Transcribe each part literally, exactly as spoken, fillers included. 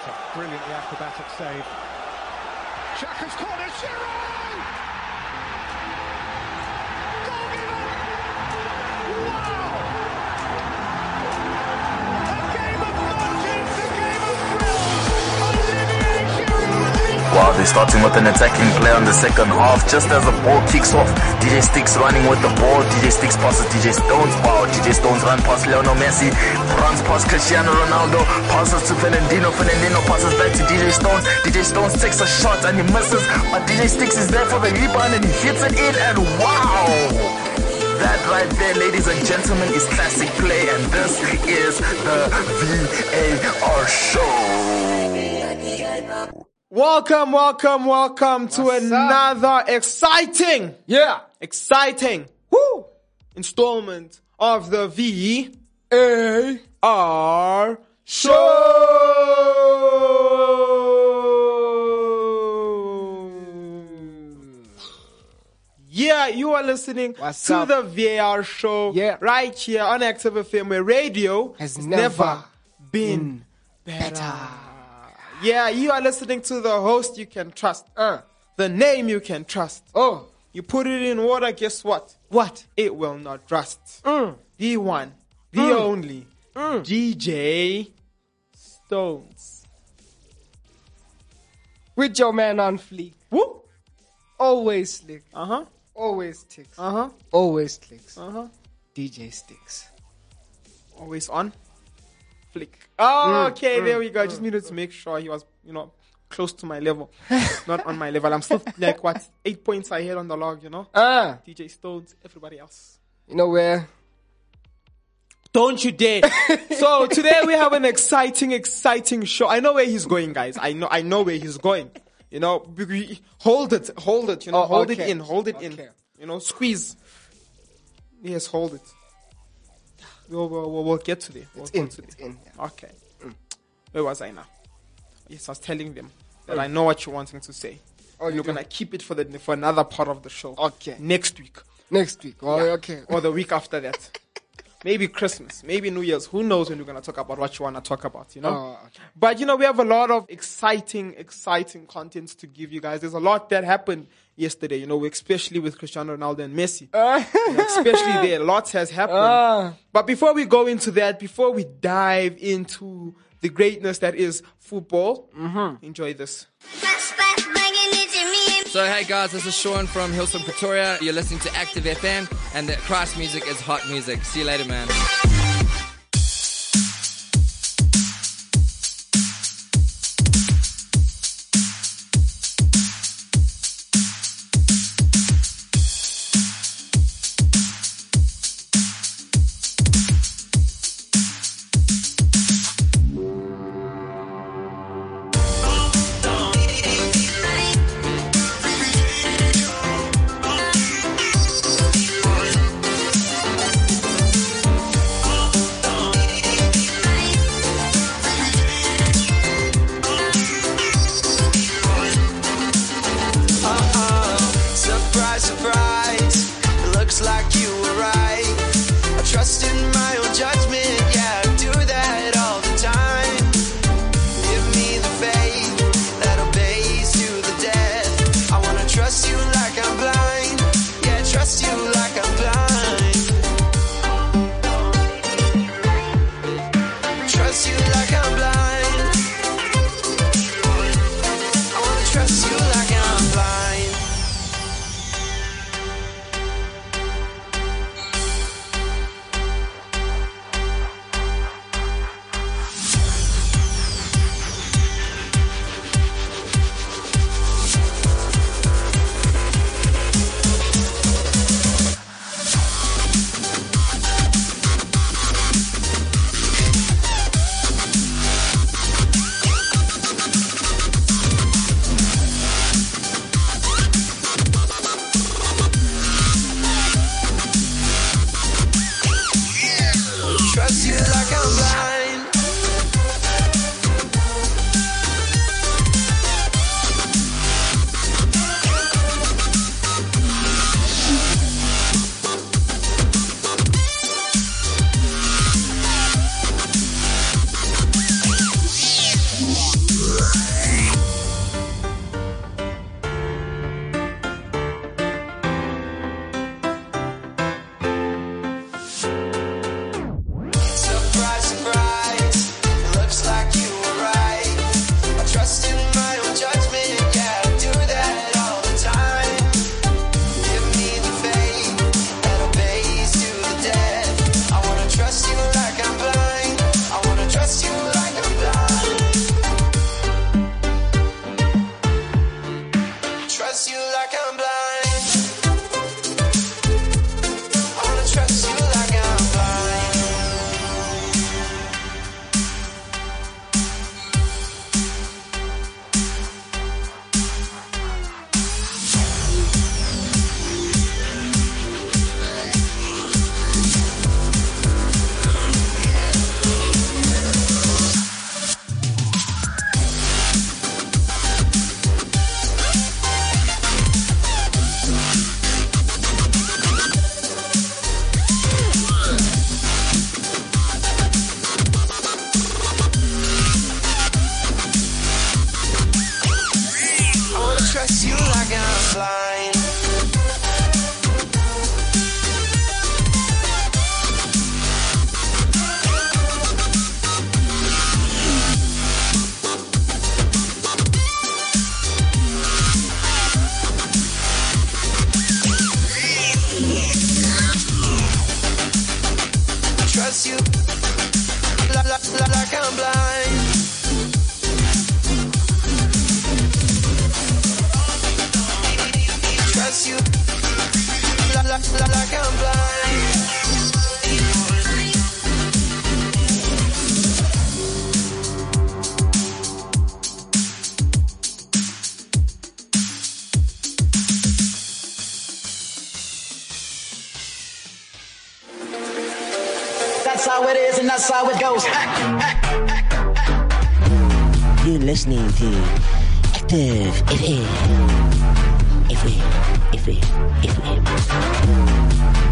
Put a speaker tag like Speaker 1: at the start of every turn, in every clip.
Speaker 1: It's a brilliantly acrobatic save. Xhaka's corner, Giroud! Goalkeeper! Wow! A game of margins, a game of thrills. Olivier Giroud!
Speaker 2: Wow, they're starting with an attacking play on the second half. Just as the ball kicks off, D J Sticks running with the ball. D J Sticks passes D J Stones. Wow, D J Stones run past Lionel Messi. Runs past Cristiano Ronaldo. Passes to Fernandinho. Fernandinho passes back to D J Stones. D J Stones takes a shot and he misses. But D J Sticks is there for the rebound and he hits it in. And wow! That right there, ladies and gentlemen, is classic play. And this is the V A R show.
Speaker 3: Welcome, welcome, welcome to
Speaker 4: What's
Speaker 3: another up? exciting,
Speaker 4: Yeah.
Speaker 3: exciting, woo, installment of the V
Speaker 4: A
Speaker 3: R show. Yeah, you are listening
Speaker 4: What's
Speaker 3: to
Speaker 4: up?
Speaker 3: the V A R show
Speaker 4: Yeah.
Speaker 3: right here on Active F M, where radio
Speaker 4: Has
Speaker 3: has
Speaker 4: never
Speaker 3: never been better.
Speaker 4: better.
Speaker 3: Yeah, you are listening to the host you can trust.
Speaker 4: Uh.
Speaker 3: The name you can trust.
Speaker 4: Oh.
Speaker 3: You put it in water, guess what?
Speaker 4: What?
Speaker 3: It will not rust.
Speaker 4: Mm.
Speaker 3: The one, the
Speaker 4: Mm.
Speaker 3: only,
Speaker 4: Mm.
Speaker 3: D J Stones.
Speaker 4: With your man on fleek.
Speaker 3: Whoop.
Speaker 4: Always slick.
Speaker 3: Uh-huh.
Speaker 4: Always ticks.
Speaker 3: Uh-huh.
Speaker 4: Always clicks.
Speaker 3: Uh-huh.
Speaker 4: D J Sticks.
Speaker 3: Always on. Flick. Oh,
Speaker 4: Mm,
Speaker 3: okay,
Speaker 4: mm,
Speaker 3: there we go. I just
Speaker 4: mm,
Speaker 3: needed to make sure he was, you know, close to my level. Not on my level. I'm still like, what, eight points ahead on the log, you know?
Speaker 4: Ah.
Speaker 3: D J Stones, everybody else.
Speaker 4: You know where?
Speaker 3: Don't you dare. So today we have an exciting, exciting show. I know where he's going, guys. I know, I know where he's going. You know, we- we- hold it, hold it, you know,
Speaker 4: Oh,
Speaker 3: hold it
Speaker 4: okay.
Speaker 3: in, hold it in.
Speaker 4: Okay.
Speaker 3: You know, squeeze. Yes, hold it. We'll, we'll, we'll, we'll get to there. We'll
Speaker 4: It's
Speaker 3: get
Speaker 4: in.
Speaker 3: to
Speaker 4: It's
Speaker 3: there.
Speaker 4: in. Yeah.
Speaker 3: Okay. Where was I now? Yes, I was telling them that I know what you're wanting to say.
Speaker 4: Oh,
Speaker 3: and
Speaker 4: you
Speaker 3: you're
Speaker 4: do?
Speaker 3: gonna keep it for the for another part of the show.
Speaker 4: Okay.
Speaker 3: Next week.
Speaker 4: Next week. Oh,
Speaker 3: Yeah.
Speaker 4: okay.
Speaker 3: Or the week after that. Maybe Christmas. Maybe New Year's. Who knows when we're going to talk about what you want to talk about, you know?
Speaker 4: Oh, okay.
Speaker 3: But, you know, we have a lot of exciting, exciting contents to give you guys. There's a lot that happened yesterday, you know, especially with Cristiano Ronaldo and Messi. You know, especially there. Lots has happened.
Speaker 4: Ah.
Speaker 3: But before we go into that, before we dive into the greatness that is football, enjoy this.
Speaker 5: So hey guys, this is Sean from Hillsong, Pretoria. You're listening to Active F M, and the Christ music is hot music. See you later, man.
Speaker 6: that's how it goes.
Speaker 7: You're listening to Active F M. F M, F M, F M.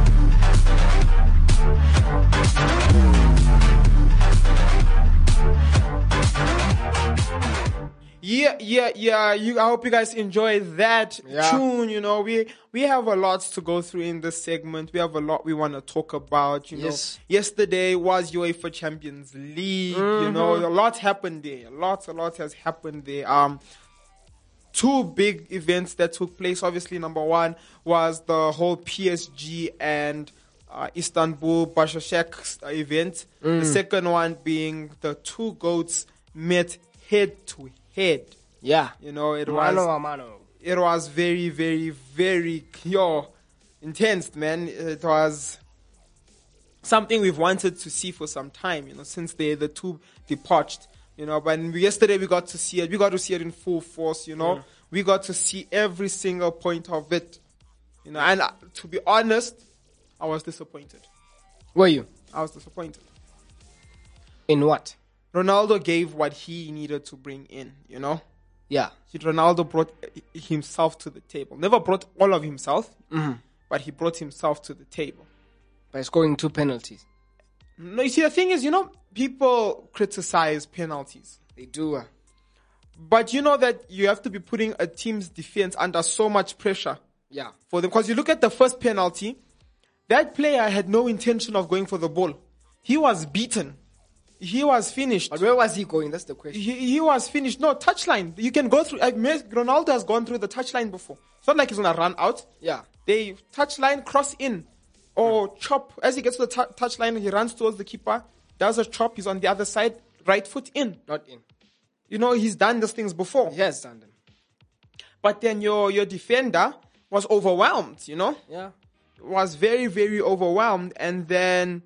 Speaker 3: Yeah, yeah, yeah. You, I hope you guys enjoy that
Speaker 4: Yeah.
Speaker 3: tune. You know, we we have a lot to go through in this segment. We have a lot we want to talk about. You
Speaker 4: Yes.
Speaker 3: know, yesterday was UEFA Champions League. You know, a lot happened there. A lot, a lot has happened there. Um, two big events that took place. Obviously, number one was the whole P S G and uh, Istanbul Başakşehir event. The second one being the two goats met head to head.
Speaker 4: Yeah.
Speaker 3: You know, it was
Speaker 4: Mano a mano.
Speaker 3: it was very, very, very yo intense, man. It was something we've wanted to see for some time, you know, since they the two departed. You know, but yesterday we got to see it. We got to see it in full force. You know, we got to see every single point of it. You know, and uh, to be honest, I was disappointed.
Speaker 4: Were you?
Speaker 3: I was disappointed.
Speaker 4: In what?
Speaker 3: Ronaldo gave what he needed to bring in. You know,
Speaker 4: Yeah.
Speaker 3: He- Ronaldo brought himself to the table. Never brought all of himself, but he brought himself to the table.
Speaker 4: By scoring two penalties.
Speaker 3: No, you see, the thing is, you know, people criticize penalties.
Speaker 4: They do. Uh,
Speaker 3: But you know that you have to be putting a team's defense under so much pressure
Speaker 4: yeah.
Speaker 3: for them. Because you look at the first penalty, that player had no intention of going for the ball. He was beaten. He was finished.
Speaker 4: But where was he going? That's the question.
Speaker 3: He, he was finished. No, touchline. You can go through. Uh, Mes- Ronaldo has gone through the touchline before. It's not like he's going to run out.
Speaker 4: Yeah.
Speaker 3: They touchline, cross in, or chop. As he gets to the t- touchline, he runs towards the keeper, does a chop. He's on the other side, right foot in.
Speaker 4: Not in.
Speaker 3: You know, he's done these things before.
Speaker 4: He has done them.
Speaker 3: But then your your defender was overwhelmed, you know?
Speaker 4: Yeah.
Speaker 3: Was very, very overwhelmed. And then,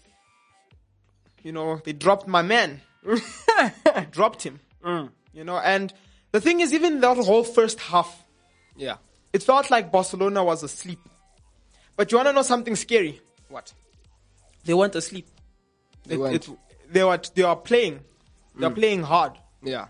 Speaker 3: you know, they dropped my man. dropped him. You know, and the thing is, even that whole first half,
Speaker 4: Yeah.
Speaker 3: it felt like Barcelona was asleep. But you want to know something scary?
Speaker 4: What?
Speaker 3: They weren't asleep.
Speaker 4: They
Speaker 3: It-
Speaker 4: weren't.
Speaker 3: it- they were they are playing. They're playing hard.
Speaker 4: Yeah.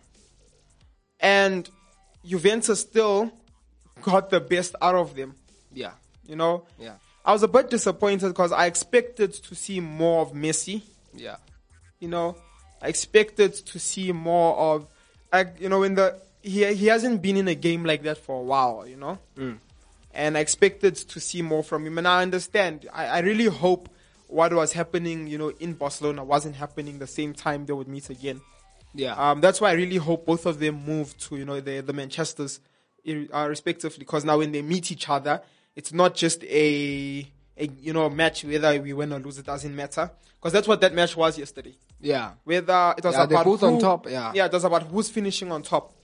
Speaker 3: And Juventus still got the best out of them.
Speaker 4: Yeah.
Speaker 3: You know?
Speaker 4: Yeah.
Speaker 3: I was a bit disappointed because I expected to see more of Messi.
Speaker 4: Yeah.
Speaker 3: You know? I expected to see more of, like, you know, in the he he hasn't been in a game like that for a while, you know? And I expected to see more from him. And I understand. I, I really hope what was happening, you know, in Barcelona wasn't happening the same time they would meet again.
Speaker 4: Yeah.
Speaker 3: Um, that's why I really hope both of them move to, you know, the, the Manchesters uh, respectively, because now when they meet each other, it's not just a, a, you know, match whether we win or lose, it doesn't matter. Because that's what that match was yesterday.
Speaker 4: yeah.
Speaker 3: Whether it was
Speaker 4: Yeah, they're
Speaker 3: about
Speaker 4: both on
Speaker 3: who-
Speaker 4: top, yeah.
Speaker 3: Yeah, it was about who's finishing on top.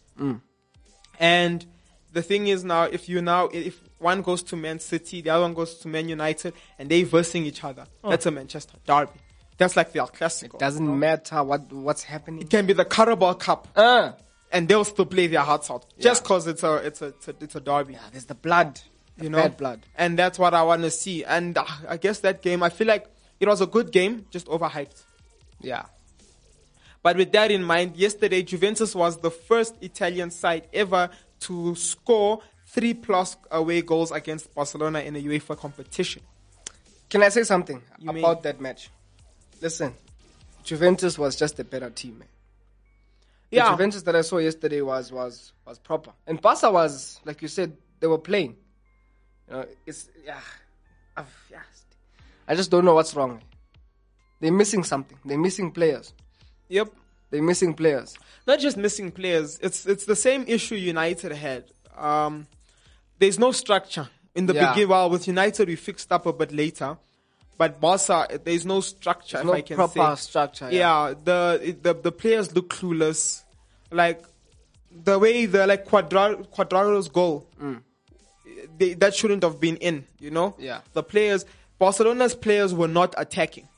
Speaker 3: And the thing is now, if you now, if one goes to Man City, the other one goes to Man United, and they versing each other, that's a Manchester derby. That's like the El Clasico.
Speaker 4: Doesn't matter what what's happening.
Speaker 3: It can be the Carabao Cup,
Speaker 4: Uh,
Speaker 3: and they'll still play their hearts out just because it's a it's a it's a, it's a derby.
Speaker 4: yeah, there's the blood. The
Speaker 3: You know,
Speaker 4: bad blood.
Speaker 3: and that's what I want to see. And uh, I guess that game, I feel like it was a good game, just overhyped.
Speaker 4: Yeah.
Speaker 3: But with that in mind, yesterday Juventus was the first Italian side ever to score three plus away goals against Barcelona in a UEFA competition.
Speaker 4: Can I say something
Speaker 3: You may.
Speaker 4: about that match? Listen, Juventus was just a better team, man. The
Speaker 3: Yeah,
Speaker 4: Juventus that I saw yesterday was was was proper, and Barca was, like you said, they were playing. You know, it's yeah, I've, yeah. I just don't know what's wrong. They're missing something. They're missing players.
Speaker 3: yep.
Speaker 4: They're missing players.
Speaker 3: Not just missing players. It's it's the same issue United had. Um, there's no structure in the
Speaker 4: Yeah.
Speaker 3: beginning. Well, with United we fixed up a bit later, but Barca there's no structure.
Speaker 4: There's
Speaker 3: if
Speaker 4: no
Speaker 3: I can
Speaker 4: proper
Speaker 3: say.
Speaker 4: structure.
Speaker 3: Yeah, the, the the players look clueless. Like the way the like Quadra- Quadrado's goal, they, that shouldn't have been in. You know.
Speaker 4: Yeah.
Speaker 3: The players, Barcelona's players were not attacking.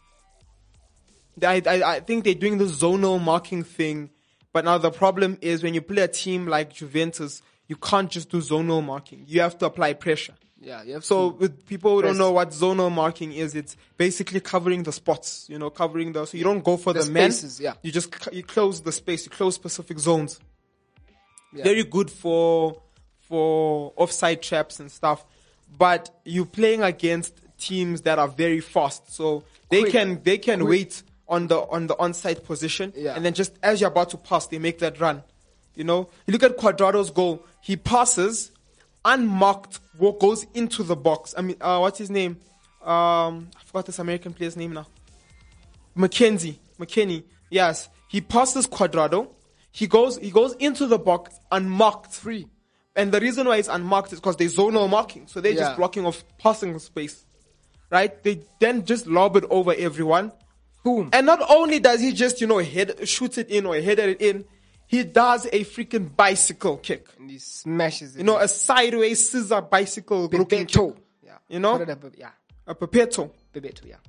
Speaker 3: I, I, I think they're doing the zonal marking thing, but now the problem is when you play a team like Juventus, you can't just do zonal marking. You have to apply pressure.
Speaker 4: Yeah, you have
Speaker 3: So
Speaker 4: to
Speaker 3: with people who don't
Speaker 4: press.
Speaker 3: know what zonal marking is, it's basically covering the spots, you know, covering the, so you don't go for the,
Speaker 4: The
Speaker 3: men.
Speaker 4: spaces, yeah.
Speaker 3: You just, c- you close the space, you close specific zones.
Speaker 4: Yeah.
Speaker 3: Very good for, for offside traps and stuff. But you're playing against teams that are very fast. So they
Speaker 4: Quick.
Speaker 3: can, they can
Speaker 4: Quick.
Speaker 3: wait on the, on the onside position.
Speaker 4: Yeah.
Speaker 3: And then just as you're about to pass, they make that run. You know, you look at Cuadrado's goal. He passes, unmarked, wo- goes into the box. I mean, uh, what's his name? Um, I forgot this American player's name now. Mackenzie, McKenny. Yes, he passes Cuadrado. He goes, he goes into the box unmarked.
Speaker 4: Free.
Speaker 3: And the reason why it's unmarked is because there's zonal marking, so they're
Speaker 4: Yeah.
Speaker 3: just blocking off passing space, right? They then just lob it over everyone.
Speaker 4: Boom.
Speaker 3: And not only does he just, you know, head, shoot it in or head it in, he does a freaking bicycle kick.
Speaker 4: And he smashes it.
Speaker 3: You know, a sideways scissor bicycle looking kick.
Speaker 4: Bebeto. Yeah.
Speaker 3: You know?
Speaker 4: Call it a be- Yeah.
Speaker 3: A Pepeto.
Speaker 4: Bebeto, yeah.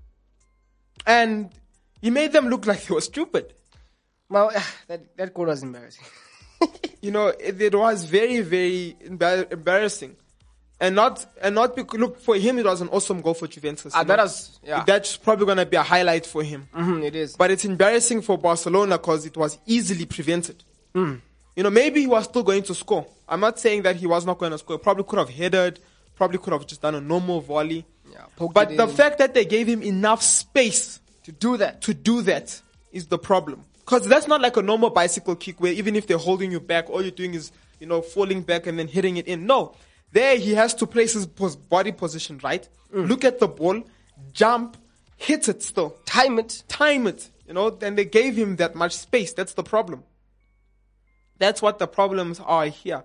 Speaker 3: And he made them look like they were stupid.
Speaker 4: Well, that, that goal was embarrassing.
Speaker 3: You know, it, it was very, very embar- embarrassing. And not, and not because, look, for him, it was an awesome goal for Juventus.
Speaker 4: Ah,
Speaker 3: you
Speaker 4: that
Speaker 3: know?
Speaker 4: was, yeah.
Speaker 3: That's probably going to be a highlight for him.
Speaker 4: Mhm, it is.
Speaker 3: But it's embarrassing for Barcelona because it was easily prevented.
Speaker 4: Hmm.
Speaker 3: You know, maybe he was still going to score. I'm not saying that he was not going to score. Probably could have headed, probably could have just done a normal volley.
Speaker 4: Yeah, poked
Speaker 3: But
Speaker 4: it
Speaker 3: the
Speaker 4: in.
Speaker 3: fact that they gave him enough space
Speaker 4: to do that.
Speaker 3: to do that is the problem. Because that's not like a normal bicycle kick where even if they're holding you back, all you're doing is, you know, falling back and then hitting it in. No. There he has to place his pos- body position right, look at the ball, jump, hit it still,
Speaker 4: Time it.
Speaker 3: time it, you know, then they gave him that much space. That's the problem. That's what the problems are here.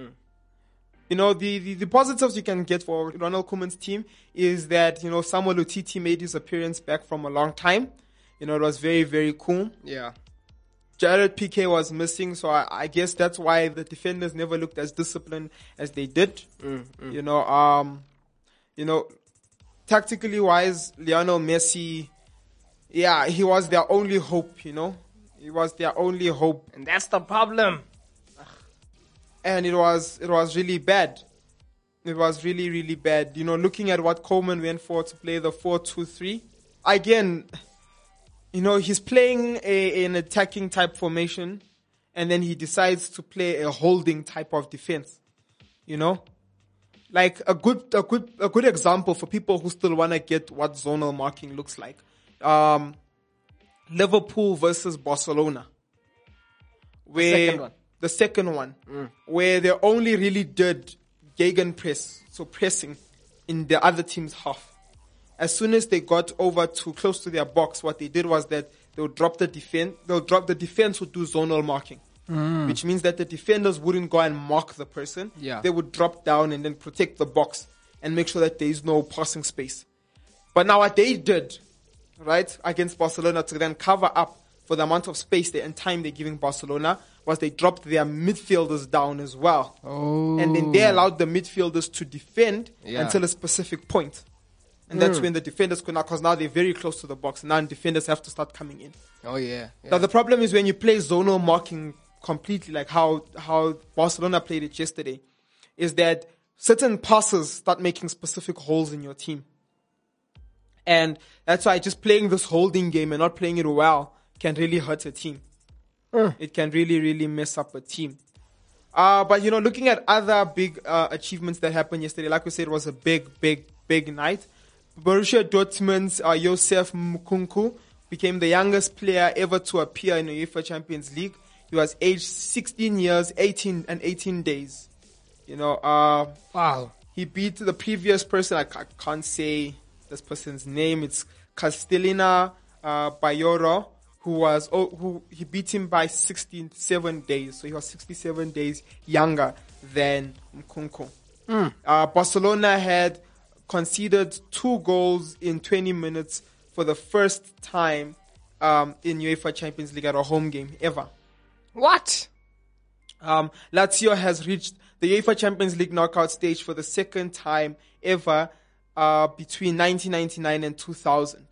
Speaker 3: You know, the, the, the positives you can get for Ronald Koeman's team is that, you know, Samuel Umtiti made his appearance back from a long time. You know, it was very, very cool.
Speaker 4: Yeah.
Speaker 3: Jared Piqué was missing, so I, I guess that's why the defenders never looked as disciplined as they did. You know, um, you know, tactically wise, Lionel Messi, yeah, he was their only hope. You know, he was their only hope,
Speaker 4: And that's the problem.
Speaker 3: and it was it was really bad. It was really really bad. You know, looking at what Coleman went for to play the four two three again. You know, he's playing a, an attacking type formation, and then he decides to play a holding type of defense. You know, like a good, a good, a good example for people who still want to get what zonal marking looks like. Um, Liverpool versus Barcelona, where
Speaker 4: second one.
Speaker 3: the second one, where they only really did gegenpress, so pressing in the other team's half. As soon as they got over to close to their box, what they did was that they would drop the defense. They'll drop the defense would do zonal marking, which means that the defenders wouldn't go and mark the person.
Speaker 4: Yeah.
Speaker 3: They would drop down and then protect the box and make sure that there is no passing space. But now what they did, right, against Barcelona to then cover up for the amount of space they, and time they're giving Barcelona was they dropped their midfielders down as well.
Speaker 4: Oh.
Speaker 3: And then they allowed the midfielders to defend
Speaker 4: Yeah.
Speaker 3: until a specific point. And that's when the defenders could now, because now they're very close to the box. Now defenders have to start coming in.
Speaker 4: Oh, yeah. yeah.
Speaker 3: Now the problem is when you play zonal marking completely, like how, how Barcelona played it yesterday, is that certain passes start making specific holes in your team. And that's why just playing this holding game and not playing it well can really hurt a team. It can really, really mess up a team. Uh, but you know, looking at other big uh, achievements that happened yesterday, like we said, it was a big, big, big night. Borussia Dortmund's uh, Josef Mkunku became the youngest player ever to appear in the UEFA Champions League. He was aged sixteen years, eighteen and eighteen days. You know, uh,
Speaker 4: Wow.
Speaker 3: he beat the previous person. I, ca- can't say this person's name. It's Castellina uh, Bayoro, who was oh, who he beat him by sixty-seven days. So he was sixty-seven days younger than Mkunku. Uh, Barcelona had conceded two goals in twenty minutes for the first time um, in UEFA Champions League at a home game ever.
Speaker 4: What?
Speaker 3: Um, Lazio has reached the UEFA Champions League knockout stage for the second time ever uh, between nineteen ninety-nine and two thousand.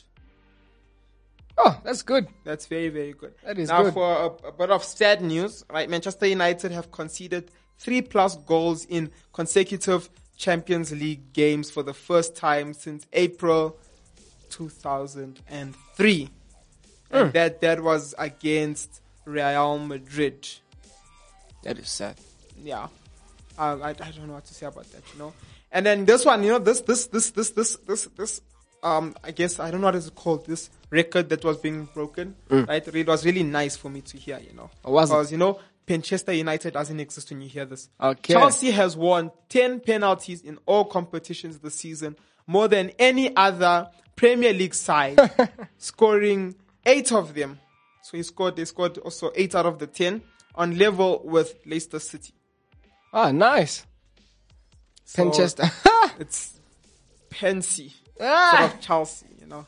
Speaker 4: Oh, that's good.
Speaker 3: That's very, very good.
Speaker 4: That is
Speaker 3: now
Speaker 4: good.
Speaker 3: for a, a bit of sad news, right? Manchester United have conceded three plus goals in consecutive Champions League games for the first time since April two thousand three. And
Speaker 4: Mm.
Speaker 3: that, that was against Real Madrid.
Speaker 4: That is sad.
Speaker 3: Yeah. I, I, I don't know what to say about that, you know. And then this one, you know, this, this, this, this, this, this, this, um, I guess, I don't know what it's called, this record that was being broken, right? It was really nice for me to hear, you know.
Speaker 4: Oh, was it?
Speaker 3: Because, you know, Manchester United doesn't exist when you hear this.
Speaker 4: Okay.
Speaker 3: Chelsea has won ten penalties in all competitions this season, more than any other Premier League side, scoring eight of them. So he scored, they scored also eight out of the ten, on level with Leicester City.
Speaker 4: Ah, nice.
Speaker 3: So
Speaker 4: Manchester.
Speaker 3: It's Pensy
Speaker 4: Ah.
Speaker 3: instead of Chelsea, you know.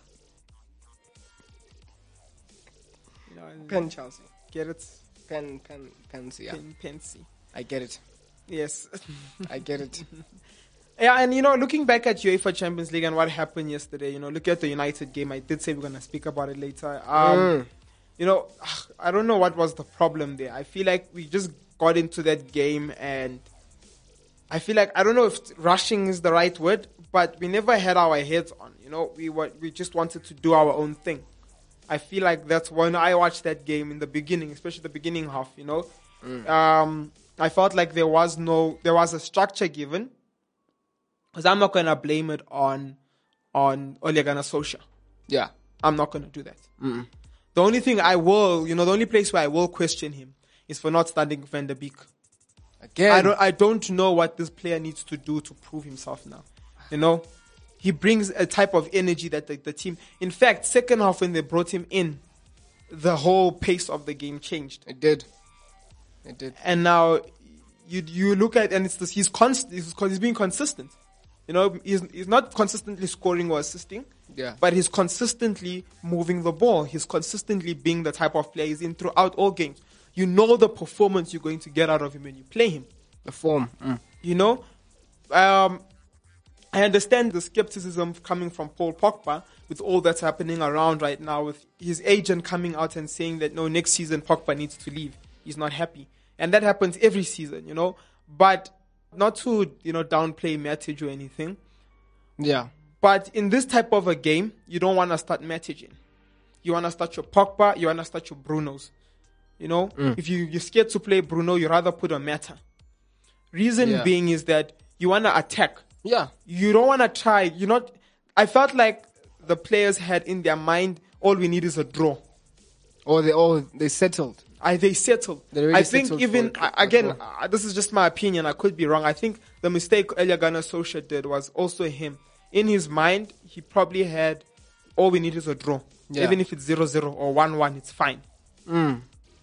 Speaker 3: You know, and
Speaker 4: Pen Chelsea.
Speaker 3: get it?
Speaker 4: Pen, pen, pens, yeah.
Speaker 3: Pen, Pensy.
Speaker 4: I get it.
Speaker 3: Yes.
Speaker 4: I get it.
Speaker 3: Yeah, and you know, looking back at UEFA Champions League and what happened yesterday, you know, look at the United game. I did say we're going to speak about it later. Um,
Speaker 4: Mm.
Speaker 3: You know, I don't know what was the problem there. I feel like we just got into that game and I feel like, I don't know if rushing is the right word, but we never had our heads on, you know, we were, we just wanted to do our own thing. I feel like that's when I watched that game in the beginning, especially the beginning half, you know, um, I felt like there was no, there was a structure given, because I'm not going to blame it on, on Ole Gunnar Solskjaer.
Speaker 4: Yeah.
Speaker 3: I'm not going to do that. The only thing I will, you know, the only place where I will question him is for not starting Van der Beek.
Speaker 4: Again.
Speaker 3: I don't, I don't know what this player needs to do to prove himself now. You know, he brings a type of energy that the, the team. In fact, second half when they brought him in, the whole pace of the game changed.
Speaker 4: It did. It did.
Speaker 3: And now you you look at and it's this, he's const, he's, he's being consistent. You know, he's he's not consistently scoring or assisting.
Speaker 4: Yeah.
Speaker 3: But he's consistently moving the ball. He's consistently being the type of player he's in throughout all games. You know the performance you're going to get out of him when you play him.
Speaker 4: The form. Mm.
Speaker 3: You know, um, I understand the skepticism coming from Paul Pogba with all that's happening around right now, with his agent coming out and saying that no, next season Pogba needs to leave. He's not happy, and that happens every season. You know, but not to you know downplay Matic or anything.
Speaker 4: Yeah.
Speaker 3: But in this type of a game, you don't want to start Matic. You want to start your Pogba, you want to start your Brunos. You know, if you, you're scared to play Bruno, you rather put a Mata. Reason
Speaker 4: Yeah.
Speaker 3: being is that you want to attack.
Speaker 4: Yeah.
Speaker 3: You don't want to try. You're not. I felt like the players had in their mind, all we need is a draw.
Speaker 4: Or they all they settled.
Speaker 3: I, they settled.
Speaker 4: They really
Speaker 3: I think
Speaker 4: settled
Speaker 3: even,
Speaker 4: for-
Speaker 3: I- again, uh, this is just my opinion. I could be wrong. I think the mistake Ole Gunnar Solskjaer did was also him. In his mind, he probably had, all we need is a draw.
Speaker 4: Yeah.
Speaker 3: Even if it's zero zero or one one, it's fine.
Speaker 4: Mm.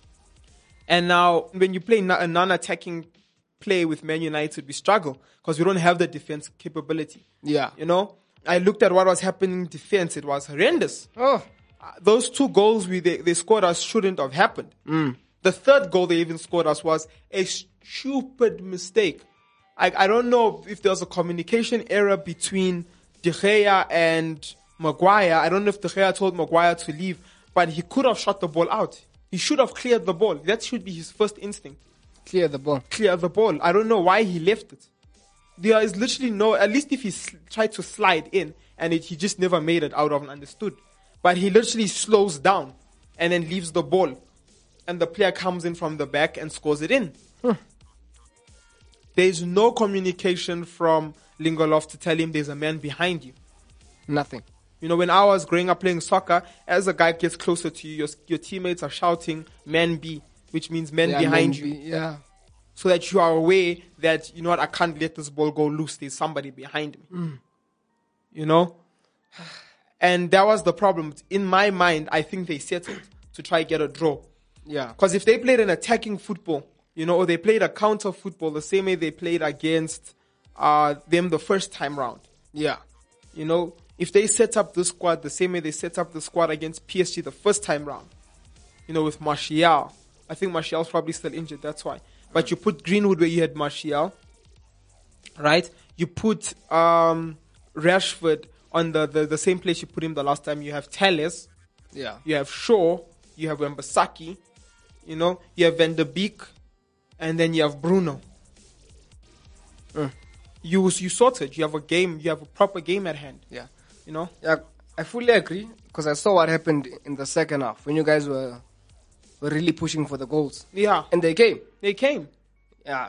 Speaker 3: And now, when you play no- a non-attacking play with Man United, we struggle because we don't have the defense capability.
Speaker 4: Yeah.
Speaker 3: You know, I looked at what was happening in defense. It was horrendous.
Speaker 4: Oh.
Speaker 3: Uh, those two goals we they, they scored us shouldn't have happened. The third goal they even scored us was a stupid mistake. I, I don't know if there was a communication error between De Gea and Maguire. I don't know if De Gea told Maguire to leave, but he could have shot the ball out. He should have cleared the ball. That should be his first instinct.
Speaker 4: Clear the ball.
Speaker 3: Clear the ball. I don't know why he left it. There is literally no, at least if he sl- tried to slide in and it, he just never made it out of and understood. But he literally slows down and then leaves the ball. And the player comes in from the back and scores it in. There's no communication from Lindelof to tell him there's a man behind you.
Speaker 4: Nothing.
Speaker 3: You know, when I was growing up playing soccer, as a guy gets closer to you, your, your teammates are shouting, man B, which means men
Speaker 4: Yeah,
Speaker 3: behind
Speaker 4: maybe,
Speaker 3: you.
Speaker 4: Yeah.
Speaker 3: So that you are aware that, you know what, I can't let this ball go loose. There's somebody behind me. You know? And that was the problem. In my mind, I think they settled to try get a draw.
Speaker 4: Yeah.
Speaker 3: Because if they played an attacking football, you know, or they played a counter football the same way they played against uh, them the first time round,
Speaker 4: Yeah.
Speaker 3: you know, if they set up the squad the same way they set up the squad against P S G the first time round, you know, with Martial, I think Martial's probably still injured, that's why. But you put Greenwood where you had Martial, right? You put um, Rashford on the, the, the same place you put him the last time. You have Telles,
Speaker 4: Yeah.
Speaker 3: you have Shaw, you have Mbasaki, you know, you have Van der Beek, and then you have Bruno.
Speaker 4: Mm.
Speaker 3: you you sorted. You have a game. You have a proper game at hand.
Speaker 4: Yeah.
Speaker 3: You know.
Speaker 4: Yeah, I fully agree because I saw what happened in the second half when you guys were were really pushing for the goals,
Speaker 3: Yeah.
Speaker 4: and they came.
Speaker 3: They came.
Speaker 4: Yeah,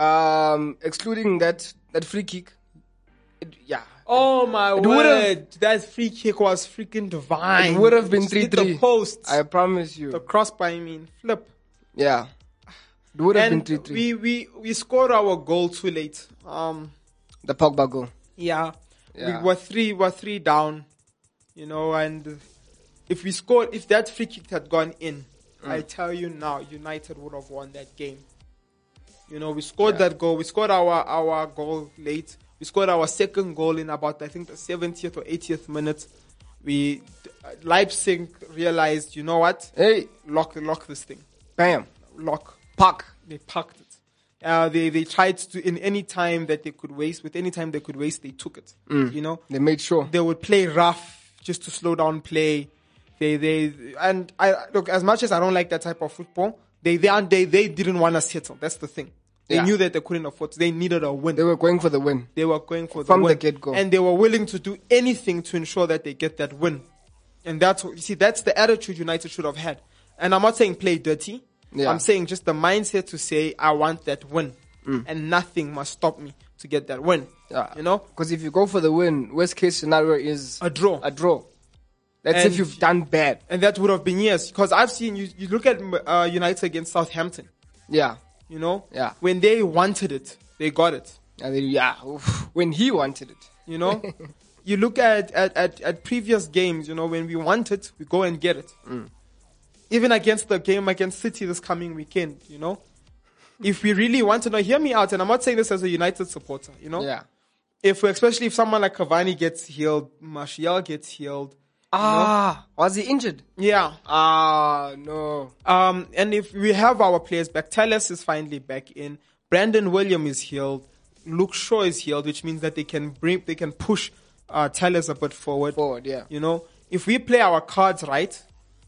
Speaker 4: um, excluding that that free kick. It, yeah,
Speaker 3: Oh my
Speaker 4: It
Speaker 3: word!
Speaker 4: would've-
Speaker 3: That free kick was freaking divine.
Speaker 4: it would have been
Speaker 3: Just
Speaker 4: three
Speaker 3: hit
Speaker 4: three.
Speaker 3: The post.
Speaker 4: I promise you.
Speaker 3: The crossbar. I mean, flip.
Speaker 4: Yeah, it would have been
Speaker 3: And
Speaker 4: three three.
Speaker 3: we we we scored our goal too late. Um.
Speaker 4: The Pogba goal.
Speaker 3: Yeah.
Speaker 4: Yeah.
Speaker 3: We were three were three down, you know, and if we scored if that free kick had gone in,
Speaker 4: Mm.
Speaker 3: I tell you now, United would have won that game. You know, we scored
Speaker 4: Yeah.
Speaker 3: that goal. We scored our, our goal late. We scored our second goal in about I think the seventieth or eightieth minute. We Leipzig realized, you know what?
Speaker 4: Hey,
Speaker 3: Lock lock this thing.
Speaker 4: bam,
Speaker 3: Lock.
Speaker 4: puck.
Speaker 3: They parked it. Uh, they they tried to in any time that they could waste. With any time they could waste, they took it.
Speaker 4: Mm.
Speaker 3: You know,
Speaker 4: They made sure.
Speaker 3: they would play rough just to slow down play. They they and I look, as much as I don't like that type of football, they they aren't, they they didn't want to settle. That's the thing. They
Speaker 4: Yeah.
Speaker 3: knew that they couldn't afford. To. They needed a win.
Speaker 4: They were going for the win.
Speaker 3: They were going for
Speaker 4: From
Speaker 3: the
Speaker 4: the
Speaker 3: win.
Speaker 4: get-go.
Speaker 3: And they were willing to do anything to ensure that they get that win. And that's what, you see, that's the attitude United should have had. And I'm not saying play dirty.
Speaker 4: Yeah.
Speaker 3: I'm saying just the mindset to say, I want that win. And nothing must stop me to get that win.
Speaker 4: Yeah.
Speaker 3: You know?
Speaker 4: Because if you go for the win, worst case scenario is
Speaker 3: A draw.
Speaker 4: A draw. That's
Speaker 3: And
Speaker 4: if you've done bad.
Speaker 3: And that would have been years. Because I've seen, you, you look at uh, United against Southampton.
Speaker 4: Yeah.
Speaker 3: You know?
Speaker 4: Yeah.
Speaker 3: When they wanted it, they got it.
Speaker 4: And then, yeah. Oof. When he wanted it.
Speaker 3: You know? You look at, at, at, at previous games, you know, when we want it, we go and get it. Even against the game against City this coming weekend, you know? If we really want to know, hear me out, and I'm not saying this as a United supporter, you know?
Speaker 4: Yeah.
Speaker 3: If we, especially if someone like Cavani gets healed, Martial gets healed.
Speaker 4: Ah, was he injured?
Speaker 3: Yeah.
Speaker 4: Ah, no.
Speaker 3: Um, and if we have our players back, Telles is finally back in. Brandon William is healed. Luke Shaw is healed, which means that they can bring, they can push uh, Telles a bit forward.
Speaker 4: Forward, yeah.
Speaker 3: You know, if we play our cards right,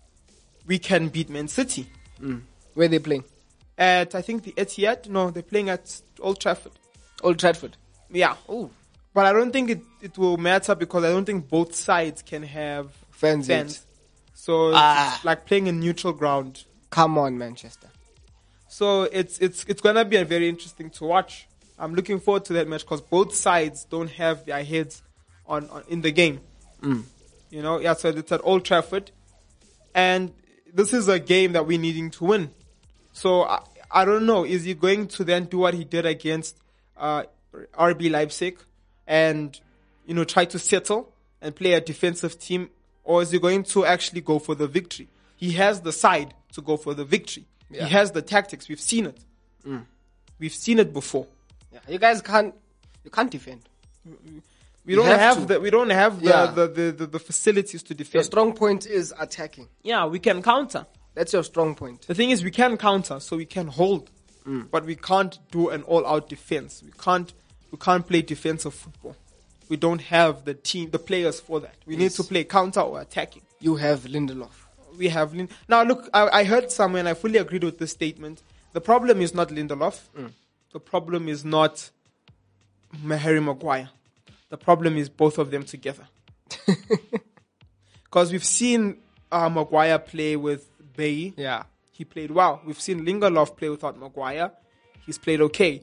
Speaker 3: we can beat Man City.
Speaker 4: Where they playing?
Speaker 3: At I think the Etihad. No, they're playing at Old Trafford.
Speaker 4: Old Trafford.
Speaker 3: Yeah.
Speaker 4: Oh,
Speaker 3: But I don't think it, it will matter because I don't think both sides can have
Speaker 4: fans.
Speaker 3: fans.
Speaker 4: it.
Speaker 3: So it's
Speaker 4: Ah.
Speaker 3: like playing in neutral ground.
Speaker 4: Come on, Manchester.
Speaker 3: So it's it's it's gonna be a very interesting to watch. I'm looking forward to that match because both sides don't have their heads on, on in the game. You know, yeah. So it's at Old Trafford, and this is a game that we're needing to win. So I, I don't know. Is he going to then do what he did against uh, R B Leipzig and you know try to settle and play a defensive team, or is he going to actually go for the victory? He has the side to go for the victory.
Speaker 4: Yeah.
Speaker 3: He has the tactics. We've seen it. We've seen it before.
Speaker 4: Yeah, you guys can't. You can't defend.
Speaker 3: We don't
Speaker 4: have
Speaker 3: have,
Speaker 4: to.
Speaker 3: the we don't have the,
Speaker 4: Yeah.
Speaker 3: the, the, the, the facilities to
Speaker 4: Your
Speaker 3: defend.
Speaker 4: strong point is attacking.
Speaker 3: Yeah, we can counter.
Speaker 4: That's your strong point.
Speaker 3: The thing is, we can counter, so we can hold, but we can't do an all-out defense. We can't we can't play defensive football. We don't have the team, the players for that. We need
Speaker 4: Yes.
Speaker 3: to play counter or attacking.
Speaker 4: You have Lindelof.
Speaker 3: We have Lin- now. Look, I, I heard somewhere, and I fully agreed with this statement. The problem is not Lindelof. The problem is not Harry Maguire. The problem is both of them together. Because we've seen uh, Maguire play with Bailly.
Speaker 4: Yeah.
Speaker 3: He played well. We've seen Lindelof play without Maguire. He's played okay.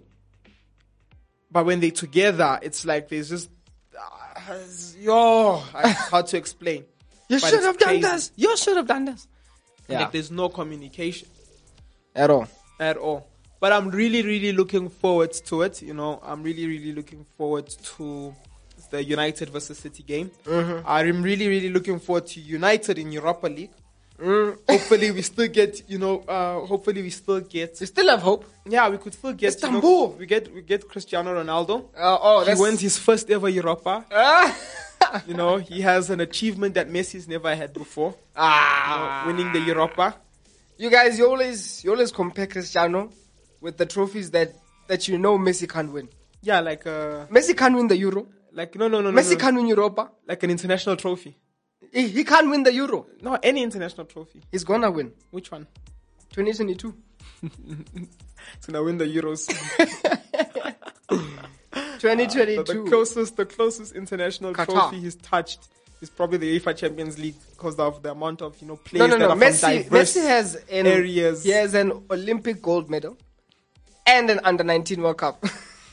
Speaker 3: But when they're together, it's like there's just... Uh, yo, it's hard to explain.
Speaker 4: You
Speaker 3: But
Speaker 4: should
Speaker 3: it's
Speaker 4: have done
Speaker 3: crazy.
Speaker 4: this. You should have done this. Yeah.
Speaker 3: Like there's no communication
Speaker 4: At all.
Speaker 3: at all. But I'm really, really looking forward to it. You know, I'm really, really looking forward to the United versus City game. I'm really, really looking forward to United in Europa League. Hopefully we still get, you know, uh, hopefully we still get,
Speaker 4: You still have hope.
Speaker 3: yeah, we could still get, you know,
Speaker 4: Istanbul.
Speaker 3: we get, we get Cristiano Ronaldo.
Speaker 4: Uh, oh,
Speaker 3: He
Speaker 4: that's
Speaker 3: wins his first ever Europa.
Speaker 4: Ah.
Speaker 3: You know, he has an achievement that Messi's never had before.
Speaker 4: Ah.
Speaker 3: You know, winning the Europa.
Speaker 4: You guys, you always, you always compare Cristiano with the trophies that, that you know Messi can't win.
Speaker 3: Yeah, like, uh,
Speaker 4: Messi can't win the Euro.
Speaker 3: like, no, no, no, no.
Speaker 4: Messi
Speaker 3: no.
Speaker 4: can't win Europa.
Speaker 3: Like an international trophy.
Speaker 4: He, he can't win the Euro.
Speaker 3: No, any international trophy.
Speaker 4: He's gonna win.
Speaker 3: Which one?
Speaker 4: twenty twenty-two.
Speaker 3: It's gonna win the Euros.
Speaker 4: twenty
Speaker 3: The, the
Speaker 4: twenty-two.
Speaker 3: closest, the closest international
Speaker 4: Qatar.
Speaker 3: trophy he's touched is probably the UEFA Champions League because of the amount of you know
Speaker 4: No,
Speaker 3: players
Speaker 4: no,
Speaker 3: that
Speaker 4: no.
Speaker 3: are
Speaker 4: Messi,
Speaker 3: from diverse
Speaker 4: Messi has an,
Speaker 3: areas.
Speaker 4: He has an Olympic gold medal and an under nineteen World Cup.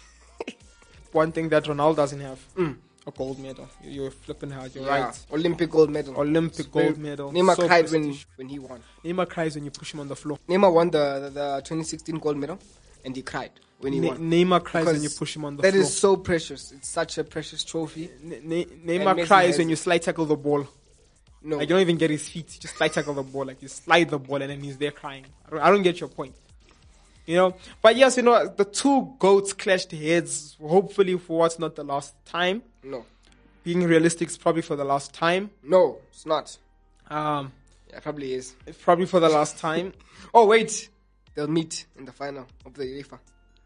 Speaker 3: One thing that Ronaldo doesn't have: a gold medal. You- You're flipping hard. You're
Speaker 4: Yeah,
Speaker 3: right.
Speaker 4: Olympic gold medal.
Speaker 3: Olympic
Speaker 4: It's very-
Speaker 3: gold medal.
Speaker 4: Neymar
Speaker 3: So
Speaker 4: cried when,
Speaker 3: prestigious.
Speaker 4: when he won.
Speaker 3: Neymar cries when you push him on the floor.
Speaker 4: Neymar won the, the, the twenty sixteen gold medal and he cried when he
Speaker 3: Ne-
Speaker 4: won.
Speaker 3: Neymar cries when you
Speaker 4: Because
Speaker 3: push him on the
Speaker 4: That
Speaker 3: floor.
Speaker 4: is so precious. It's such a precious trophy.
Speaker 3: Ne- Ne-
Speaker 4: And
Speaker 3: Neymar
Speaker 4: Messi
Speaker 3: cries
Speaker 4: has
Speaker 3: when
Speaker 4: it.
Speaker 3: you slide tackle the ball.
Speaker 4: No.
Speaker 3: Like you don't even get his feet. You just slide tackle the ball. Like you slide the ball and then he's there crying. I don't, I don't get your point. You know, but yes, you know the two goats clashed heads. Hopefully, for what's not the last time.
Speaker 4: No.
Speaker 3: Being realistic, it's probably for the last time.
Speaker 4: No, it's not.
Speaker 3: Um,
Speaker 4: Yeah, it probably is.
Speaker 3: it's probably for the last time.
Speaker 4: Oh, wait. They'll meet in the final of the UEFA.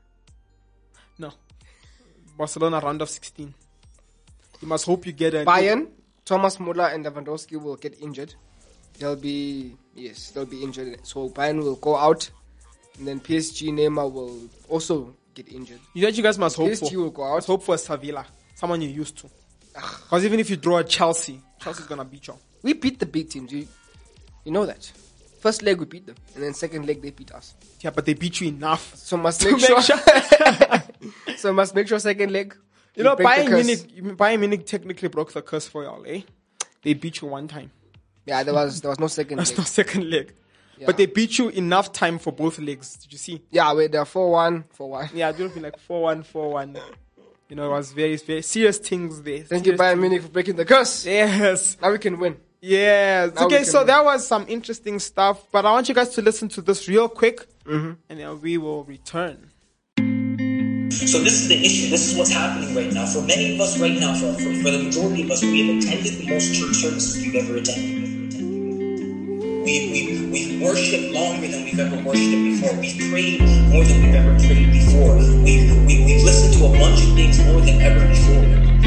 Speaker 3: No, Barcelona round of sixteen. You must hope you get a
Speaker 4: Bayern, Thomas Muller and Lewandowski will get injured. They'll be, yes, they'll be injured. So Bayern will go out. And then P S G, Neymar will also get injured.
Speaker 3: You know what you guys must hope
Speaker 4: P S G
Speaker 3: for.
Speaker 4: will go out.
Speaker 3: Must hope for a Sevilla, someone you're used to. Because even if you draw a Chelsea, Chelsea's gonna beat you.
Speaker 4: We beat the big teams. You, you know that. First leg we beat them. And then second leg they beat us.
Speaker 3: Yeah, but they beat you enough.
Speaker 4: So must
Speaker 3: To
Speaker 4: make sure.
Speaker 3: make sure-
Speaker 4: so must make sure second leg.
Speaker 3: You know,
Speaker 4: break the
Speaker 3: Bayern
Speaker 4: curse.
Speaker 3: Munich, Bayern Munich technically broke the curse for y'all, eh? They beat you one time.
Speaker 4: Yeah, there was there was no second
Speaker 3: That's
Speaker 4: leg.
Speaker 3: no second leg.
Speaker 4: Yeah.
Speaker 3: But they beat you enough time for both legs. Did you see?
Speaker 4: Yeah, wait, they're four one, four one.
Speaker 3: Yeah, it would have been like four one, four one. You know, it was very, very serious things there.
Speaker 4: Thank you,
Speaker 3: Serious
Speaker 4: Bayern
Speaker 3: things.
Speaker 4: Munich, for breaking the curse.
Speaker 3: Yes.
Speaker 4: Now we can win.
Speaker 3: Yes.
Speaker 4: Now we
Speaker 3: Okay,
Speaker 4: can
Speaker 3: so
Speaker 4: win.
Speaker 3: that was some interesting stuff. But I want you guys to listen to this real quick.
Speaker 4: Mm-hmm.
Speaker 3: And then we will return.
Speaker 6: So this is the issue. This is what's happening right now. For many of us right now, for, for, for the majority of us, we have attended the most church services we've ever attended. We, we, we've worshipped longer than we've ever worshipped before. We've prayed more than we've ever prayed before. We've, we, we've listened to a bunch of things more than ever before.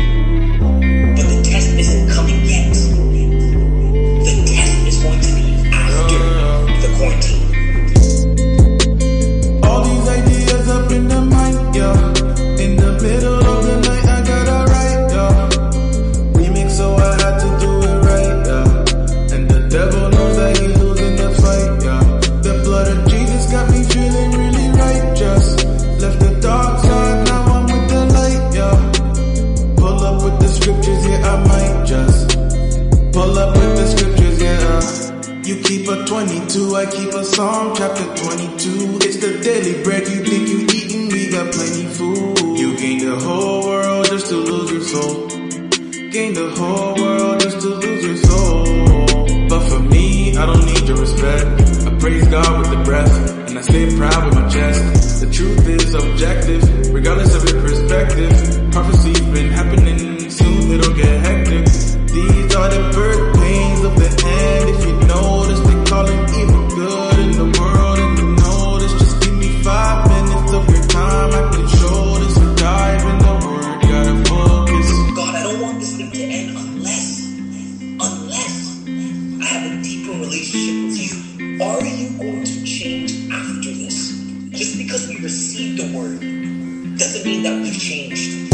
Speaker 6: But the test isn't coming yet. The test is going to be after the quarantine.
Speaker 8: All these ideas up in the mind, yeah. In the middle of the night, I gotta write, yeah. Remix, so I had to do it right, yeah. And the devil knows that he's losing the fight, yeah. The blood of Jesus got me feeling really righteous. Left the dark side, now I'm with the light, yeah. Pull up with the scriptures, yeah, I might just pull up with the scriptures, yeah. You keep a twenty-two, I keep a Psalm chapter twenty-two. It's the daily bread you think you eating, we got plenty food. You gain the whole world just to lose your soul. Gain the whole world just to lose your soul. But for me, I don't need your respect. I praise God with the breath, and I stay proud with my chest. The truth is objective, regardless of your perspective. Prophecy's been happening, soon it'll get hectic. These are the birth pains of the end. If you notice, they calling evil good in the world, and you notice, just give me five minutes of your time. I can show this or dive in the word. Gotta focus.
Speaker 6: God, I don't want this thing to end unless, unless I have a deeper relationship with you. Are you going to change after this? Just because we received the word doesn't mean that we've changed.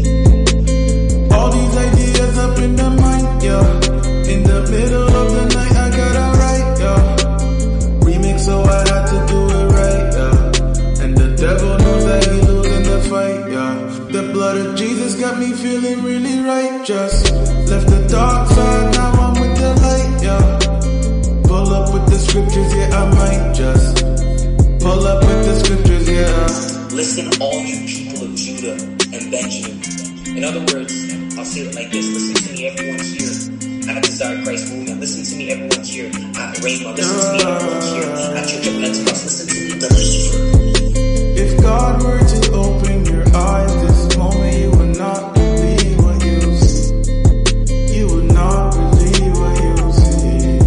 Speaker 8: All these ideas up in the mind, yeah. In the middle of the night, I gotta write, yeah. Remix, so I had to do it right, yeah. And the devil knows that he's losing the fight, yeah. The blood of Jesus got me feeling really righteous. Left the dark side, now I'm with the light, yeah. Pull up with the scriptures, yeah, I might just pull up with the scriptures, yeah.
Speaker 6: Listen, all you people of Judah and Benjamin. In other words, I'll say it like this. Listen to me, everyone here at Desire Christ Movement. Listen to me, everyone here at Rainbow. Listen to me, everyone here at Church of Pentecost. Listen to me, believer.
Speaker 8: If God were to open your eyes this moment, you would not believe what you see. You would not believe what you see.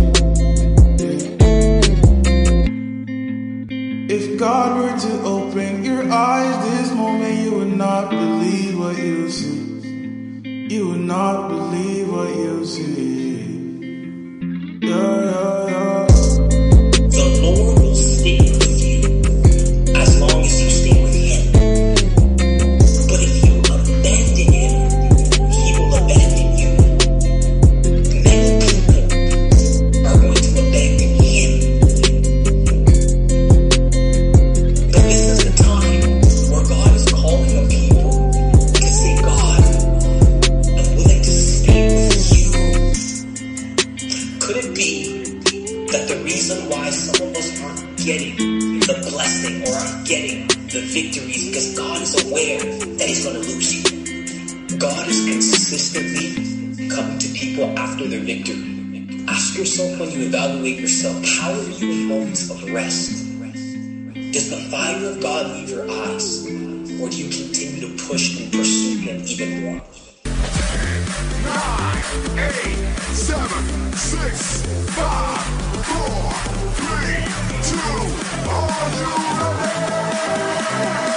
Speaker 8: If God were to open your eyes this moment, you would not believe what you see. You would not believe what you see. Yeah, yeah, yeah.
Speaker 6: The Lord will stay with you as long as you stay with Him. But if you getting the victories because God is aware that he's going to lose you. God is consistently coming to people after their victory. Ask yourself when you evaluate yourself, how are you in moments of rest? Does the fire of God leave your eyes? Or do you continue to push and pursue him even more?
Speaker 1: Nine, eight, seven, six, five, four, three, two, are you ready?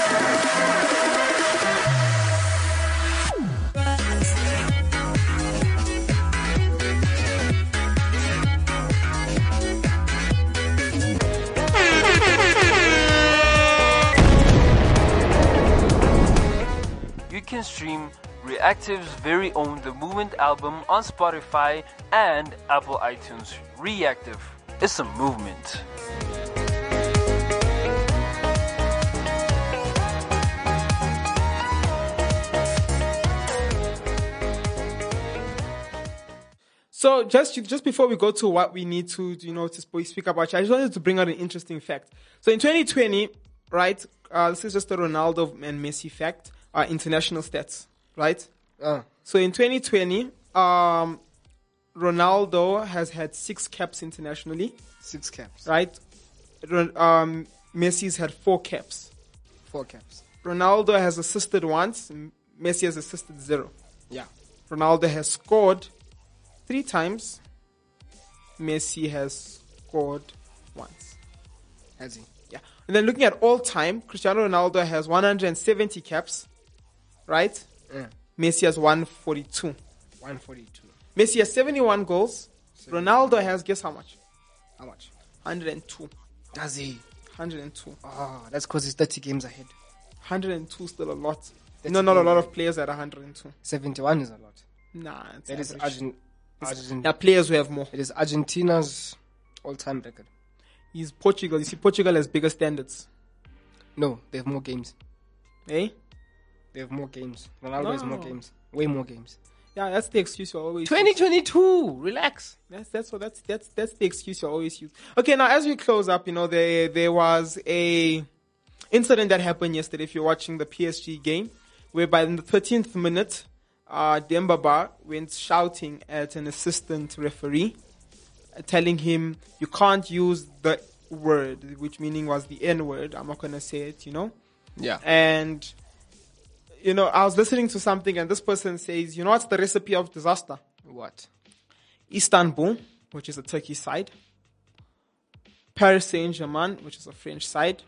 Speaker 9: You can stream Reactive's very own The Movement album on Spotify and Apple iTunes. Reactive, it's a movement.
Speaker 3: So just just before we go to what we need to, you know, to sp- speak about, I just wanted to bring out an interesting fact. So in twenty twenty, right, uh, this is just a Ronaldo and Messi fact, uh, international stats, right?
Speaker 4: Uh,
Speaker 3: So in twenty twenty, um, Ronaldo has had six caps internationally,
Speaker 4: six caps.
Speaker 3: right? Ron- Um, Messi's had four caps.
Speaker 4: Four caps.
Speaker 3: Ronaldo has assisted once, M- Messi has assisted zero.
Speaker 4: Yeah.
Speaker 3: Ronaldo has scored three times, Messi has scored once.
Speaker 4: Has he?
Speaker 3: Yeah. And then looking at all time, Cristiano Ronaldo has one hundred seventy caps, right?
Speaker 4: Yeah.
Speaker 3: Messi has one forty-two.
Speaker 4: one forty-two.
Speaker 3: Messi has seventy-one goals. Ronaldo has, guess how much?
Speaker 4: How much?
Speaker 3: one hundred two.
Speaker 4: Does he?
Speaker 3: one hundred two.
Speaker 4: Oh, that's because he's thirty games ahead.
Speaker 3: one hundred two still a lot.
Speaker 4: That's
Speaker 3: No, not a
Speaker 4: good.
Speaker 3: lot of players at one hundred two.
Speaker 4: seventy-one is a lot.
Speaker 3: Nah, it's
Speaker 4: That is
Speaker 3: average.
Speaker 4: Argent- Argent-
Speaker 3: There are players who have more.
Speaker 4: It is Argentina's all-time record.
Speaker 3: He's Portugal. You see, Portugal has bigger standards.
Speaker 4: No, they have more games.
Speaker 3: Eh?
Speaker 4: They have more games. Ronaldo has more
Speaker 3: No.
Speaker 4: games. Way more games.
Speaker 3: Yeah, that's the excuse you always
Speaker 4: twenty twenty-two. Relax.
Speaker 3: That's that's what that's that's that's the excuse you always use. Okay, now as we close up, you know, there there was a incident that happened yesterday. If you're watching the P S G game, whereby in the thirteenth minute, uh, Demba Ba went shouting at an assistant referee, uh, telling him you can't use the word, which meaning was the N word. I'm not gonna say it, you know.
Speaker 4: Yeah.
Speaker 3: And you know, I was listening to something, and this person says, you know, what's the recipe of disaster?
Speaker 4: What?
Speaker 3: Istanbul, which is a Turkish side. Paris Saint-Germain, which is a French side.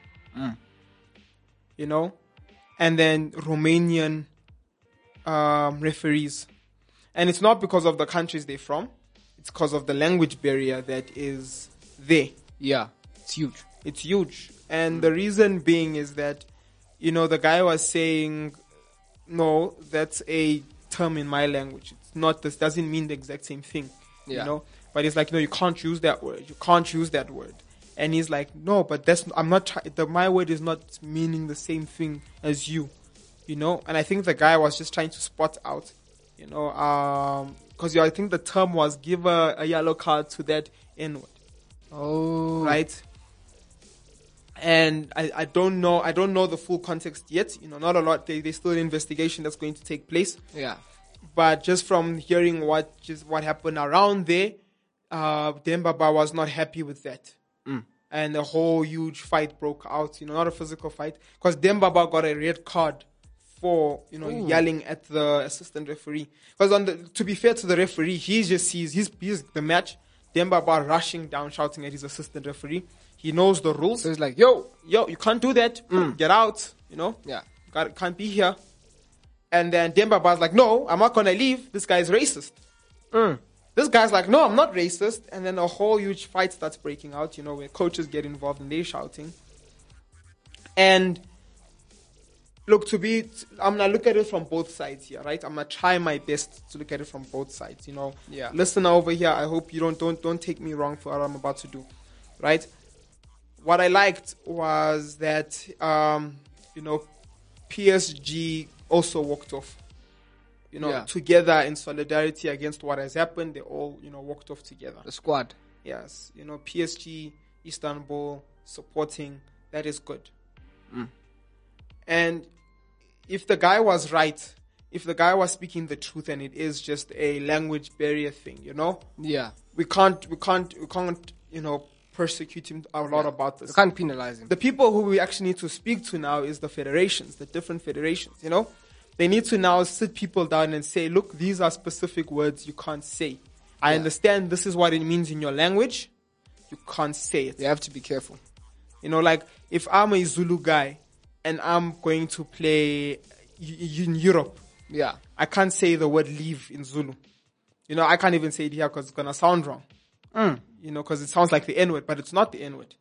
Speaker 3: You know, and then Romanian um, referees. And it's not because of the countries they're from. It's because of the language barrier that is there.
Speaker 4: Yeah. It's huge.
Speaker 3: It's huge. And the reason being is that, you know, the guy was saying, no, that's a term in my language. It's not, this doesn't mean the exact same thing.
Speaker 4: Yeah.
Speaker 3: You know? But it's like, no, you can't use that word. You can't use that word. And he's like, no, but that's, I'm not, try- the, my word is not meaning the same thing as you. You know? And I think the guy was just trying to spot out, you know, um, cause I think the term was give a, a yellow card to that N-word.
Speaker 4: Oh.
Speaker 3: Right? And I, I don't know, I don't know the full context yet. You know, not a lot. They, there's still an investigation that's going to take place.
Speaker 4: Yeah.
Speaker 3: But just from hearing what just what happened around there, uh, Demba Ba was not happy with that. And a whole huge fight broke out. You know, not a physical fight, because Demba Ba got a red card for, you know,
Speaker 4: Ooh.
Speaker 3: yelling at the assistant referee. Because on the, to be fair to the referee, he just sees he's, he's the match. Demba Ba rushing down, shouting at his assistant referee. He knows the rules.
Speaker 4: So he's like, yo.
Speaker 3: Yo, you can't do that. Get out. You know.
Speaker 4: Yeah.
Speaker 3: Got, can't be here. And then Demba Ba's like, no, I'm not gonna leave. This guy's racist. This guy's like, no, I'm not racist. And then a whole huge fight starts breaking out, you know, where coaches get involved and they're shouting. And look, to be, I'm gonna look at it from both sides here, right? I'm gonna try my best to look at it from both sides, you know.
Speaker 4: Yeah.
Speaker 3: Listener over here, I hope you don't don't don't take me wrong for what I'm about to do, right? What I liked was that, um, you know, P S G also walked off. You know,
Speaker 4: Yeah.
Speaker 3: together in solidarity against what has happened. They all, you know, walked off together.
Speaker 4: The squad.
Speaker 3: Yes, you know, P S G, Istanbul, supporting that is good. And if the guy was right, if the guy was speaking the truth, and it is just a language barrier thing, you know,
Speaker 4: Yeah.
Speaker 3: we can't, we can't, we can't, you know, persecute him a lot about this.
Speaker 4: You can't penalize him.
Speaker 3: The people who we actually need to speak to now is the federations, the different federations, you know. They need to now sit people down and say, look, these are specific words you can't say. I understand this is what it means in your language. You can't say it.
Speaker 4: You have to be careful.
Speaker 3: You know, like if I'm a Zulu guy and I'm going to play y- in Europe,
Speaker 4: Yeah.
Speaker 3: I can't say the word leave in Zulu. You know, I can't even say it here because it's going to sound wrong. You know, because it sounds like the N-word, but it's not the N-word.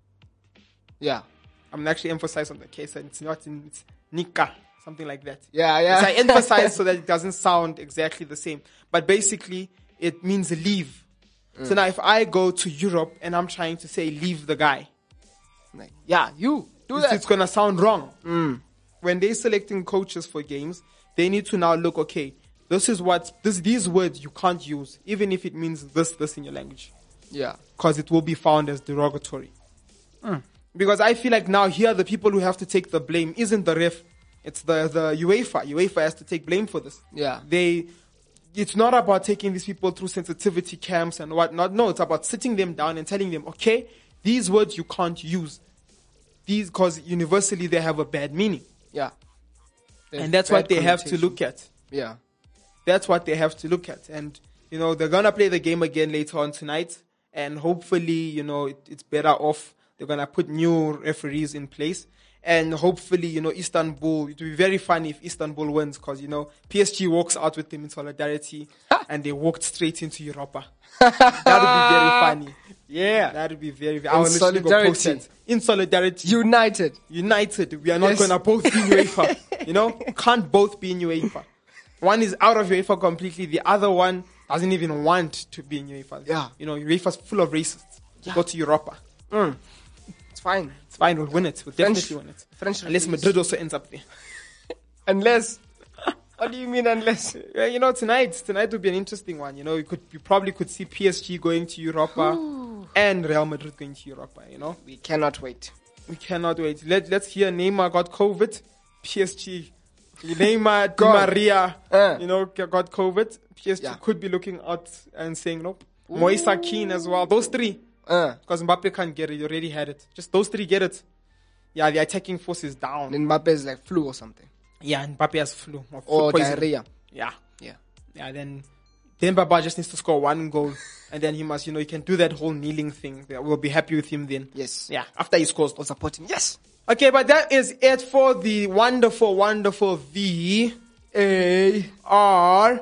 Speaker 4: Yeah.
Speaker 3: I'm actually emphasizing on the case and it's not in, it's Nika, something like that.
Speaker 4: Yeah, yeah.
Speaker 3: So I emphasize so that it doesn't sound exactly the same. But basically, it means leave. So now if I go to Europe and I'm trying to say leave the guy,
Speaker 4: Like, yeah, you do
Speaker 3: it's,
Speaker 4: that.
Speaker 3: it's going to sound wrong. When they're selecting coaches for games, they need to now look, okay, this is what, this, these words you can't use, even if it means this, this in your language.
Speaker 4: Yeah.
Speaker 3: Because it will be found as derogatory. Because I feel like now here the people who have to take the blame isn't the ref, it's the, the UEFA. UEFA has to take blame for this.
Speaker 4: Yeah.
Speaker 3: They, it's not about taking these people through sensitivity camps and whatnot. No, it's about sitting them down and telling them, okay, these words you can't use. These, because universally they have a bad meaning.
Speaker 4: Yeah.
Speaker 3: And that's what they have to look at.
Speaker 4: Yeah.
Speaker 3: That's what they have to look at. And, you know, they're going to play the game again later on tonight. And hopefully, you know, it, it's better off. They're going to put new referees in place. And hopefully, you know, Istanbul, it will be very funny if Istanbul wins because, you know, P S G walks out with them in solidarity and they walked straight into Europa. That would be very funny. Yeah. That would be very, very, I will literally go post
Speaker 4: solidarity.
Speaker 3: it. In solidarity.
Speaker 4: United.
Speaker 3: United. We are not
Speaker 4: Yes.
Speaker 3: going to both be in UEFA. You know, can't both be in UEFA. One is out of UEFA completely. The other one doesn't even want to be in UEFA.
Speaker 4: Yeah.
Speaker 3: You know, UEFA's full of racists. Go to Europa.
Speaker 4: It's fine.
Speaker 3: It's fine. We'll win it. We'll
Speaker 4: French-
Speaker 3: definitely win it.
Speaker 4: French
Speaker 3: Unless
Speaker 4: referees.
Speaker 3: Madrid also ends up there.
Speaker 4: Unless. What do you mean unless?
Speaker 3: Yeah, you know, tonight, tonight would be an interesting one. You know, you could, you probably could see P S G going to Europa and Real Madrid going to Europa. You know,
Speaker 4: We cannot wait.
Speaker 3: we cannot wait. Let Let's hear Neymar got COVID. P S G, Neymar, Di
Speaker 4: God.
Speaker 3: Maria,
Speaker 4: Uh.
Speaker 3: you know, got COVID. P S G
Speaker 4: Yeah.
Speaker 3: could be looking out and saying no. Moise Kean as well. Those three,
Speaker 4: Uh,
Speaker 3: because Mbappe can't get it. He already had it. Just those three get it. Yeah, the attacking force is down.
Speaker 4: then Mbappe is like flu or something.
Speaker 3: Yeah, and Mbappe has flu or, food
Speaker 4: Or
Speaker 3: poisoning.
Speaker 4: diarrhea.
Speaker 3: Yeah.
Speaker 4: Yeah.
Speaker 3: Yeah, then then Baba just needs to score one goal, and then he must, you know, he can do that whole kneeling thing. We'll be happy with him then.
Speaker 4: Yes.
Speaker 3: Yeah, after he scores.
Speaker 4: Or support him. Yes.
Speaker 3: Okay, but that is it for the wonderful, wonderful V A R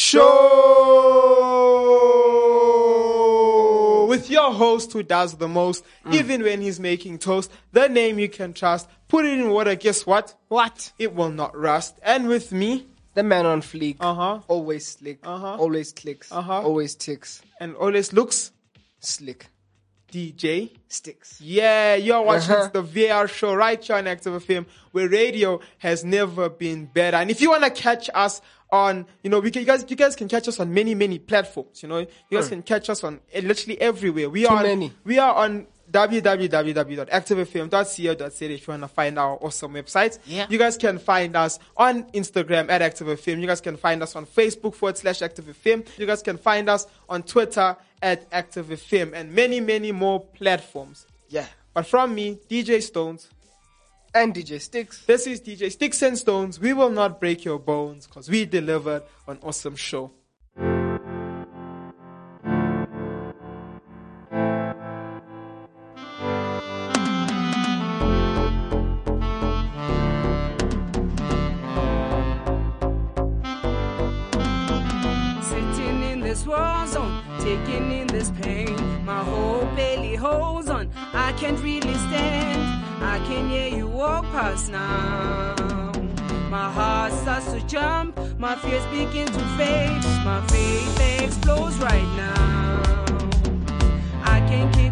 Speaker 3: show with your host who does the most, even when he's making toast. The name you can trust. Put it in water. Guess what?
Speaker 4: What?
Speaker 3: It will not rust. And with me,
Speaker 4: The man on fleek.
Speaker 3: Uh-huh.
Speaker 4: Always slick.
Speaker 3: Uh-huh.
Speaker 4: Always clicks.
Speaker 3: Uh-huh.
Speaker 4: Always ticks.
Speaker 3: and always looks
Speaker 4: Slick.
Speaker 3: D J.
Speaker 4: Sticks.
Speaker 3: Yeah, you're watching
Speaker 4: Uh-huh.
Speaker 3: the V R show right here on Active F M, where radio has never been better. And if you want to catch us on, you know, we can, you guys, you guys can catch us on many, many platforms. You know, you guys can catch us on eh, literally everywhere. We are, on,
Speaker 4: many.
Speaker 3: we are on w w w dot active f m dot co dot z a if you want to find our awesome websites.
Speaker 4: Yeah.
Speaker 3: You guys can find us on Instagram at Active F M. You guys can find us on Facebook forward slash Active F M. You guys can find us on Twitter at Active F M and many, many more platforms.
Speaker 4: Yeah.
Speaker 3: But from me, D J Stones,
Speaker 4: And D J Sticks.
Speaker 3: this is D J Sticks and Stones. We will not break your bones because we delivered an awesome show.
Speaker 10: Sitting in this war zone, taking in this pain. My whole belly holds on. I can't really stand. I can hear you walk past now. My heart starts to jump. My fears begin to fade. My faith explodes right now. I can keep